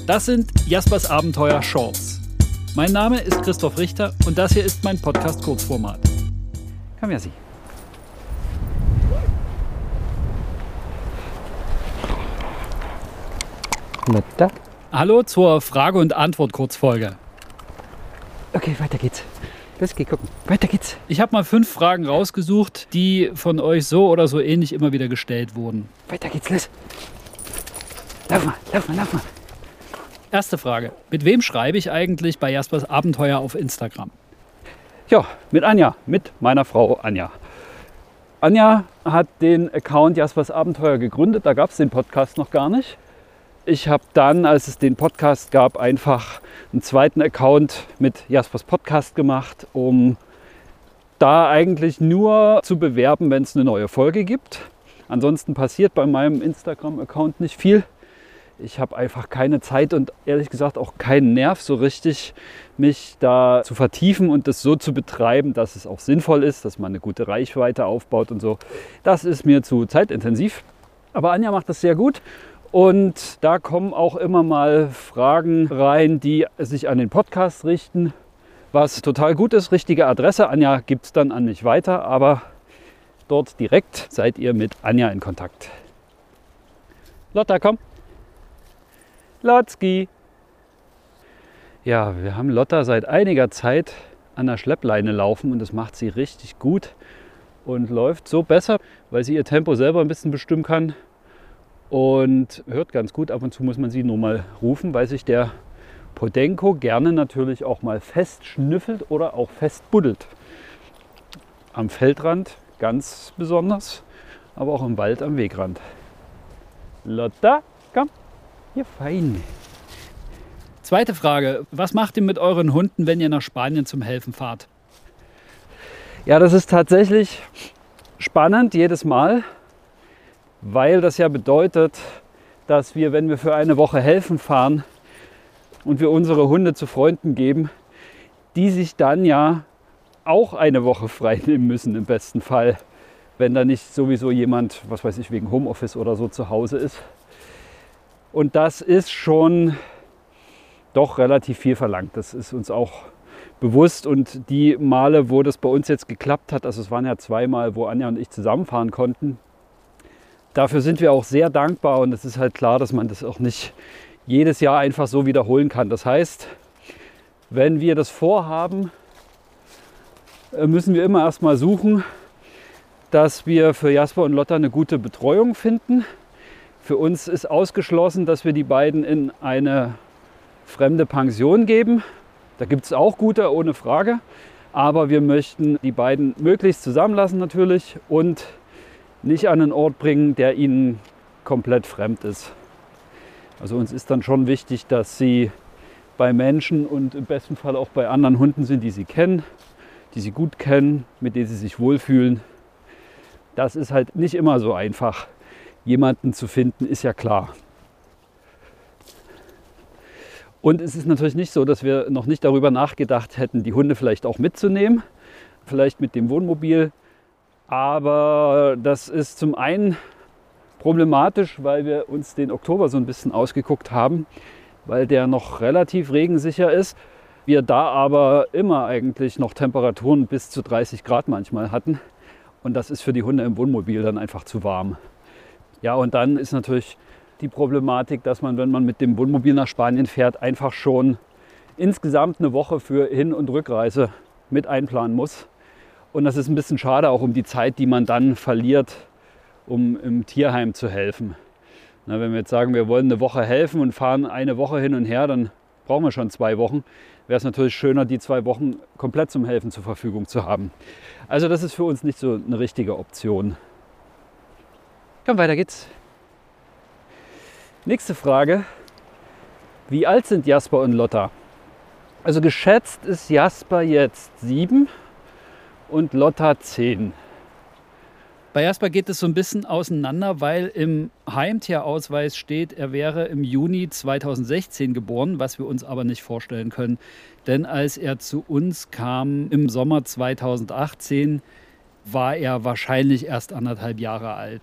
Das sind Jaspers Abenteuer Shorts. Mein Name ist Christoph Richter und das hier ist mein Podcast-Kurzformat. Komm, Jassi. Lotta. Hallo zur Frage- und Antwort-Kurzfolge. Okay, weiter geht's. Los, geh gucken. Weiter geht's. Ich habe mal 5 Fragen rausgesucht, die von euch so oder so ähnlich immer wieder gestellt wurden. Weiter geht's, los. Lauf mal, lauf mal, lauf mal. Erste Frage. Mit wem schreibe ich eigentlich bei Jaspers Abenteuer auf Instagram? Ja, mit Anja, mit meiner Frau Anja. Anja hat den Account Jaspers Abenteuer gegründet, da gab es den Podcast noch gar nicht. Ich habe dann, als es den Podcast gab, einfach einen zweiten Account mit Jaspers Podcast gemacht, um da eigentlich nur zu bewerben, wenn es eine neue Folge gibt. Ansonsten passiert bei meinem Instagram-Account nicht viel. Ich habe einfach keine Zeit und ehrlich gesagt auch keinen Nerv so richtig, mich da zu vertiefen und das so zu betreiben, dass es auch sinnvoll ist, dass man eine gute Reichweite aufbaut und so. Das ist mir zu zeitintensiv. Aber Anja macht das sehr gut und da kommen auch immer mal Fragen rein, die sich an den Podcast richten, was total gut ist. Richtige Adresse, Anja gibt es dann an mich weiter, aber dort direkt seid ihr mit Anja in Kontakt. Lotta, komm. Lotzki. Ja, wir haben Lotta seit einiger Zeit an der Schleppleine laufen und das macht sie richtig gut und läuft so besser, weil sie ihr Tempo selber ein bisschen bestimmen kann und hört ganz gut. Ab und zu muss man sie nur mal rufen, weil sich der Podenco gerne natürlich auch mal fest schnüffelt oder auch fest buddelt. Am Feldrand ganz besonders, aber auch im Wald am Wegrand. Lotta, komm. Ja, fein. Zweite Frage. Was macht ihr mit euren Hunden, wenn ihr nach Spanien zum Helfen fahrt? Ja, das ist tatsächlich spannend jedes Mal, weil das ja bedeutet, dass wir, wenn wir für eine Woche helfen fahren und wir unsere Hunde zu Freunden geben, die sich dann ja auch eine Woche frei nehmen müssen im besten Fall, wenn da nicht sowieso jemand, was weiß ich, wegen Homeoffice oder so zu Hause ist. Und das ist schon doch relativ viel verlangt. Das ist uns auch bewusst. Und die Male, wo das bei uns jetzt geklappt hat, also es waren ja 2 Mal, wo Anja und ich zusammenfahren konnten, dafür sind wir auch sehr dankbar. Und es ist halt klar, dass man das auch nicht jedes Jahr einfach so wiederholen kann. Das heißt, wenn wir das vorhaben, müssen wir immer erstmal suchen, dass wir für Jasper und Lotta eine gute Betreuung finden. Für uns ist ausgeschlossen, dass wir die beiden in eine fremde Pension geben. Da gibt es auch gute, ohne Frage. Aber wir möchten die beiden möglichst zusammenlassen natürlich und nicht an einen Ort bringen, der ihnen komplett fremd ist. Also uns ist dann schon wichtig, dass sie bei Menschen und im besten Fall auch bei anderen Hunden sind, die sie kennen, die sie gut kennen, mit denen sie sich wohlfühlen. Das ist halt nicht immer so einfach. Jemanden zu finden, ist ja klar. Und es ist natürlich nicht so, dass wir noch nicht darüber nachgedacht hätten, die Hunde vielleicht auch mitzunehmen, vielleicht mit dem Wohnmobil. Aber das ist zum einen problematisch, weil wir uns den Oktober so ein bisschen ausgeguckt haben, weil der noch relativ regensicher ist. Wir da aber immer eigentlich noch Temperaturen bis zu 30 Grad manchmal hatten. Und das ist für die Hunde im Wohnmobil dann einfach zu warm. Ja, und dann ist natürlich die Problematik, dass man, wenn man mit dem Wohnmobil nach Spanien fährt, einfach schon insgesamt eine Woche für Hin- und Rückreise mit einplanen muss. Und das ist ein bisschen schade, auch um die Zeit, die man dann verliert, um im Tierheim zu helfen. Na, wenn wir jetzt sagen, wir wollen eine Woche helfen und fahren eine Woche hin und her, dann brauchen wir schon 2 Wochen. Wäre es natürlich schöner, die 2 Wochen komplett zum Helfen zur Verfügung zu haben. Also das ist für uns nicht so eine richtige Option. Komm, weiter geht's. Nächste Frage. Wie alt sind Jasper und Lotta? Also geschätzt ist Jasper jetzt 7 und Lotta 10. Bei Jasper geht es so ein bisschen auseinander, weil im Heimtierausweis steht, er wäre im Juni 2016 geboren, was wir uns aber nicht vorstellen können. Denn als er zu uns kam im Sommer 2018, war er wahrscheinlich erst 1,5 Jahre alt.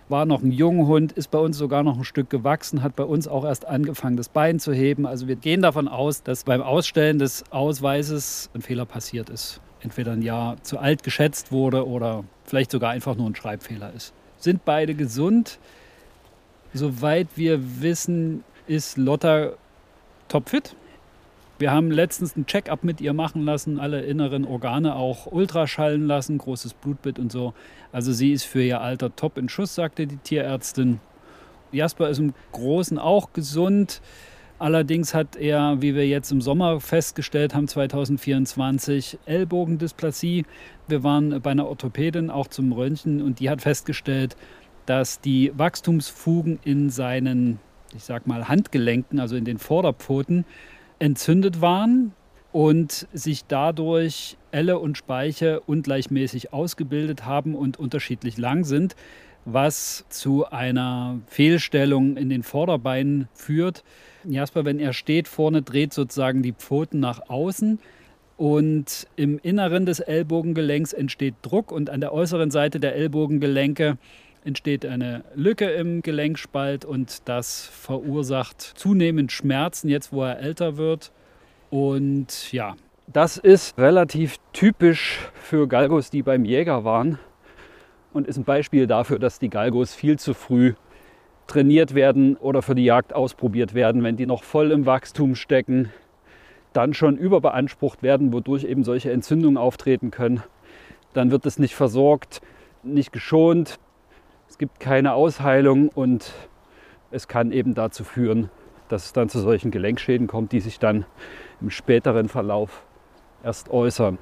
war noch ein Junghund, ist bei uns sogar noch ein Stück gewachsen, hat bei uns auch erst angefangen, das Bein zu heben. Also wir gehen davon aus, dass beim Ausstellen des Ausweises ein Fehler passiert ist. Entweder ein Jahr zu alt geschätzt wurde oder vielleicht sogar einfach nur ein Schreibfehler ist. Sind beide gesund? Soweit wir wissen, ist Lotta topfit. Wir haben letztens einen Check-up mit ihr machen lassen, alle inneren Organe auch ultraschallen lassen, großes Blutbild und so. Also sie ist für ihr Alter top in Schuss, sagte die Tierärztin. Jasper ist im Großen auch gesund. Allerdings hat er, wie wir jetzt im Sommer festgestellt haben, 2024 Ellbogendysplasie. Wir waren bei einer Orthopädin auch zum Röntgen und die hat festgestellt, dass die Wachstumsfugen in seinen, ich sag mal, Handgelenken, also in den Vorderpfoten, entzündet waren und sich dadurch Elle und Speiche ungleichmäßig ausgebildet haben und unterschiedlich lang sind, was zu einer Fehlstellung in den Vorderbeinen führt. Jasper, wenn er steht, vorne dreht sozusagen die Pfoten nach außen und im Inneren des Ellbogengelenks entsteht Druck und an der äußeren Seite der Ellbogengelenke entsteht eine Lücke im Gelenkspalt und das verursacht zunehmend Schmerzen, jetzt wo er älter wird. Und ja. Das ist relativ typisch für Galgos, die beim Jäger waren und ist ein Beispiel dafür, dass die Galgos viel zu früh trainiert werden oder für die Jagd ausprobiert werden, wenn die noch voll im Wachstum stecken, dann schon überbeansprucht werden, wodurch eben solche Entzündungen auftreten können. Dann wird es nicht versorgt, nicht geschont. Es gibt keine Ausheilung und es kann eben dazu führen, dass es dann zu solchen Gelenkschäden kommt, die sich dann im späteren Verlauf erst äußern.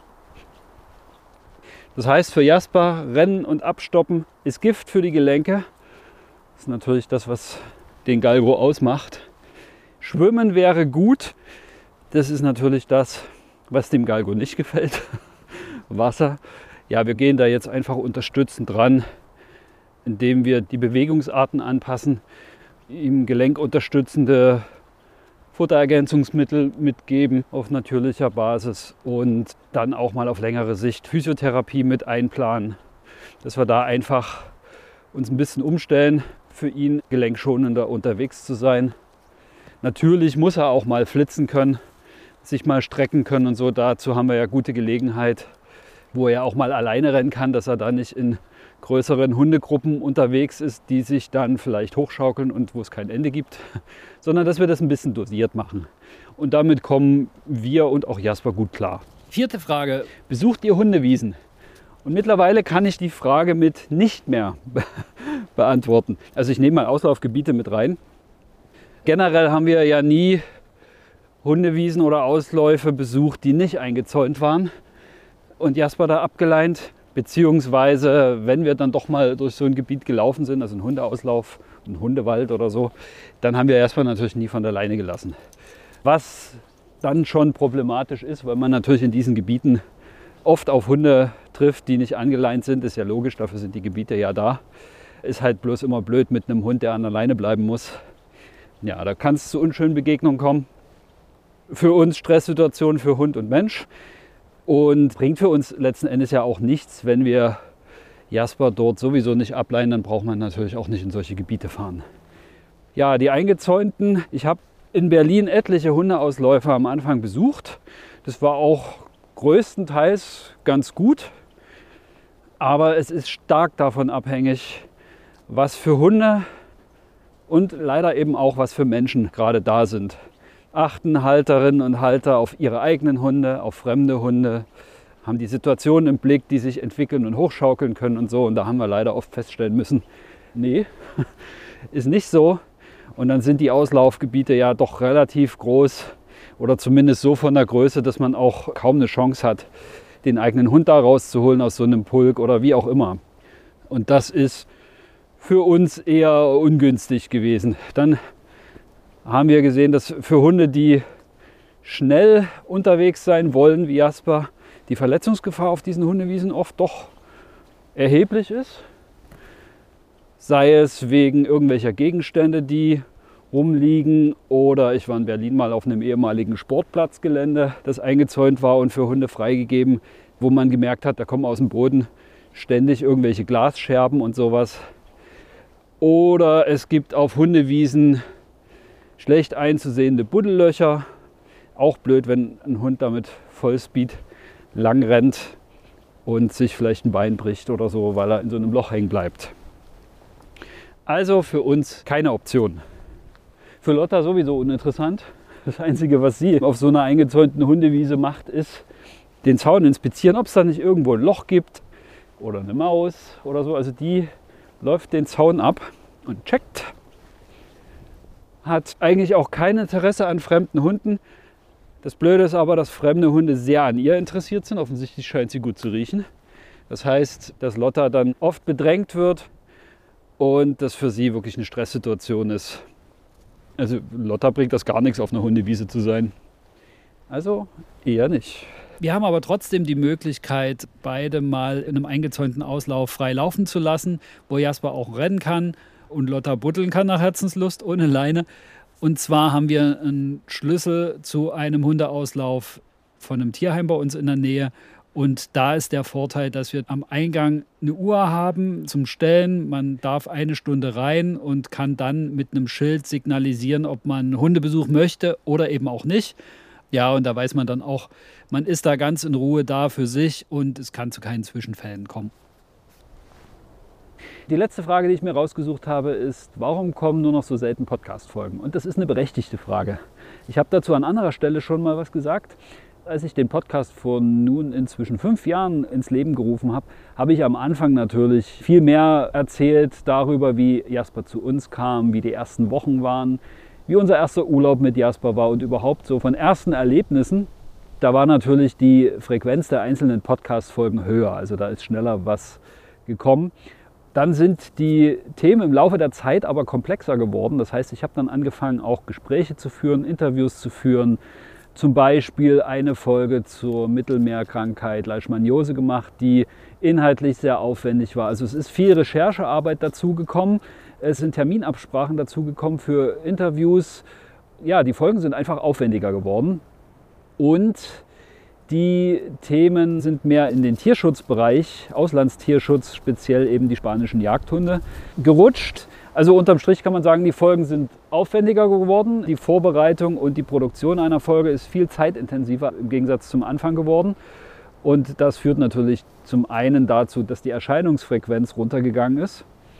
Das heißt für Jasper, Rennen und Abstoppen ist Gift für die Gelenke. Das ist natürlich das, was den Galgo ausmacht. Schwimmen wäre gut. Das ist natürlich das, was dem Galgo nicht gefällt. Wasser. Ja, wir gehen da jetzt einfach unterstützend dran, indem wir die Bewegungsarten anpassen, ihm gelenkunterstützende Futterergänzungsmittel mitgeben auf natürlicher Basis und dann auch mal auf längere Sicht Physiotherapie mit einplanen, dass wir da einfach uns ein bisschen umstellen, für ihn gelenkschonender unterwegs zu sein. Natürlich muss er auch mal flitzen können, sich mal strecken können und so. Dazu haben wir ja gute Gelegenheit, wo er auch mal alleine rennen kann, dass er da nicht in größeren Hundegruppen unterwegs ist, die sich dann vielleicht hochschaukeln und wo es kein Ende gibt, sondern dass wir das ein bisschen dosiert machen. Und damit kommen wir und auch Jasper gut klar. 4. Frage. Besucht ihr Hundewiesen? Und mittlerweile kann ich die Frage mit nicht mehr beantworten. Also ich nehme mal Auslaufgebiete mit rein. Generell haben wir ja nie Hundewiesen oder Ausläufe besucht, die nicht eingezäunt waren und Jasper da abgeleint. Beziehungsweise, wenn wir dann doch mal durch so ein Gebiet gelaufen sind, also ein Hundeauslauf, ein Hundewald oder so, dann haben wir Jasper natürlich nie von der Leine gelassen. Was dann schon problematisch ist, weil man natürlich in diesen Gebieten oft auf Hunde trifft, die nicht angeleint sind, ist ja logisch, dafür sind die Gebiete ja da. Ist halt bloß immer blöd mit einem Hund, der an der Leine bleiben muss. Ja, da kann es zu unschönen Begegnungen kommen. Für uns Stresssituationen für Hund und Mensch. Und bringt für uns letzten Endes ja auch nichts, wenn wir Jasper dort sowieso nicht ableihen, dann braucht man natürlich auch nicht in solche Gebiete fahren. Ja, die Eingezäunten. Ich habe in Berlin etliche Hundeausläufer am Anfang besucht. Das war auch größtenteils ganz gut. Aber es ist stark davon abhängig, was für Hunde und leider eben auch was für Menschen gerade da sind. Achten Halterinnen und Halter auf ihre eigenen Hunde, auf fremde Hunde, haben die Situationen im Blick, die sich entwickeln und hochschaukeln können und so. Und da haben wir leider oft feststellen müssen, nee, ist nicht so. Und dann sind die Auslaufgebiete ja doch relativ groß oder zumindest so von der Größe, dass man auch kaum eine Chance hat, den eigenen Hund da rauszuholen aus so einem Pulk oder wie auch immer. Und das ist für uns eher ungünstig gewesen. Dann haben wir gesehen, dass für Hunde, die schnell unterwegs sein wollen, wie Jasper, die Verletzungsgefahr auf diesen Hundewiesen oft doch erheblich ist. Sei es wegen irgendwelcher Gegenstände, die rumliegen, oder ich war in Berlin mal auf einem ehemaligen Sportplatzgelände, das eingezäunt war und für Hunde freigegeben, wo man gemerkt hat, da kommen aus dem Boden ständig irgendwelche Glasscherben und sowas. Oder es gibt auf Hundewiesen schlecht einzusehende Buddellöcher. Auch blöd, wenn ein Hund damit Vollspeed lang rennt und sich vielleicht ein Bein bricht oder so, weil er in so einem Loch hängen bleibt. Also für uns keine Option. Für Lotta sowieso uninteressant. Das Einzige, was sie auf so einer eingezäunten Hundewiese macht, ist den Zaun inspizieren, ob es da nicht irgendwo ein Loch gibt oder eine Maus oder so. Also die läuft den Zaun ab und checkt. Hat eigentlich auch kein Interesse an fremden Hunden. Das Blöde ist aber, dass fremde Hunde sehr an ihr interessiert sind. Offensichtlich scheint sie gut zu riechen. Das heißt, dass Lotta dann oft bedrängt wird und das für sie wirklich eine Stresssituation ist. Also Lotta bringt das gar nichts, auf einer Hundewiese zu sein. Also eher nicht. Wir haben aber trotzdem die Möglichkeit, beide mal in einem eingezäunten Auslauf frei laufen zu lassen, wo Jasper auch rennen kann und Lotta buddeln kann nach Herzenslust ohne Leine. Und zwar haben wir einen Schlüssel zu einem Hundeauslauf von einem Tierheim bei uns in der Nähe. Und da ist der Vorteil, dass wir am Eingang eine Uhr haben zum Stellen. Man darf 1 Stunde rein und kann dann mit einem Schild signalisieren, ob man Hundebesuch möchte oder eben auch nicht. Ja, und da weiß man dann auch, man ist da ganz in Ruhe da für sich und es kann zu keinen Zwischenfällen kommen. Die letzte Frage, die ich mir rausgesucht habe, ist, warum kommen nur noch so selten Podcast-Folgen? Und das ist eine berechtigte Frage. Ich habe dazu an anderer Stelle schon mal was gesagt. Als ich den Podcast vor nun inzwischen 5 Jahren ins Leben gerufen habe, habe ich am Anfang natürlich viel mehr erzählt darüber, wie Jasper zu uns kam, wie die ersten Wochen waren, wie unser erster Urlaub mit Jasper war und überhaupt so von ersten Erlebnissen. Da war natürlich die Frequenz der einzelnen Podcast-Folgen höher, also da ist schneller was gekommen. Dann sind die Themen im Laufe der Zeit aber komplexer geworden. Das heißt, ich habe dann angefangen, auch Gespräche zu führen, Interviews zu führen. Zum Beispiel eine Folge zur Mittelmeerkrankheit Leishmaniose gemacht, die inhaltlich sehr aufwendig war. Also es ist viel Recherchearbeit dazugekommen, es sind Terminabsprachen dazugekommen für Interviews. Ja, die Folgen sind einfach aufwendiger geworden und die Themen sind mehr in den Tierschutzbereich, Auslandstierschutz, speziell eben die spanischen Jagdhunde, gerutscht. Also unterm Strich kann man sagen, die Folgen sind aufwendiger geworden. Die Vorbereitung und die Produktion einer Folge ist viel zeitintensiver im Gegensatz zum Anfang geworden. Und das führt natürlich zum einen dazu, dass die Erscheinungsfrequenz runtergegangen ist.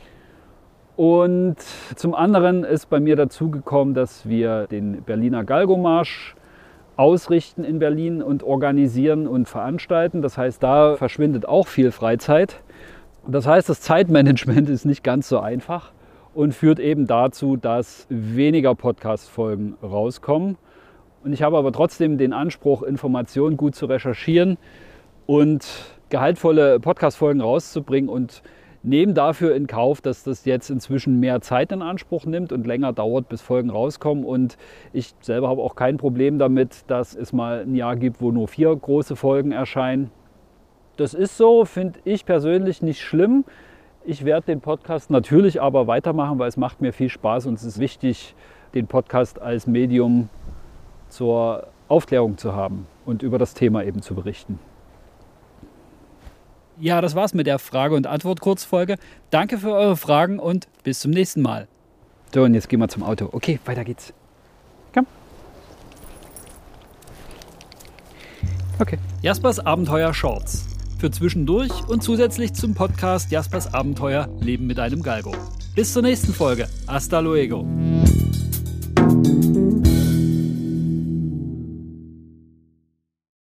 Und zum anderen ist bei mir dazu gekommen, dass wir den Berliner Galgo-Marsch ausrichten in Berlin und organisieren und veranstalten. Das heißt, da verschwindet auch viel Freizeit. Das heißt, das Zeitmanagement ist nicht ganz so einfach und führt eben dazu, dass weniger Podcast-Folgen rauskommen. Und ich habe aber trotzdem den Anspruch, Informationen gut zu recherchieren und gehaltvolle Podcast-Folgen rauszubringen und nehme dafür in Kauf, dass das jetzt inzwischen mehr Zeit in Anspruch nimmt und länger dauert, bis Folgen rauskommen. Und ich selber habe auch kein Problem damit, dass es mal ein Jahr gibt, wo nur 4 große Folgen erscheinen. Das ist so, finde ich persönlich nicht schlimm. Ich werde den Podcast natürlich aber weitermachen, weil es macht mir viel Spaß und es ist wichtig, den Podcast als Medium zur Aufklärung zu haben und über das Thema eben zu berichten. Ja, das war's mit der Frage- und Antwort-Kurzfolge. Danke für eure Fragen und bis zum nächsten Mal. So, und jetzt gehen wir zum Auto. Okay, weiter geht's. Komm. Okay. Jaspers Abenteuer Shorts. Für zwischendurch und zusätzlich zum Podcast Jaspers Abenteuer Leben mit einem Galgo. Bis zur nächsten Folge. Hasta luego.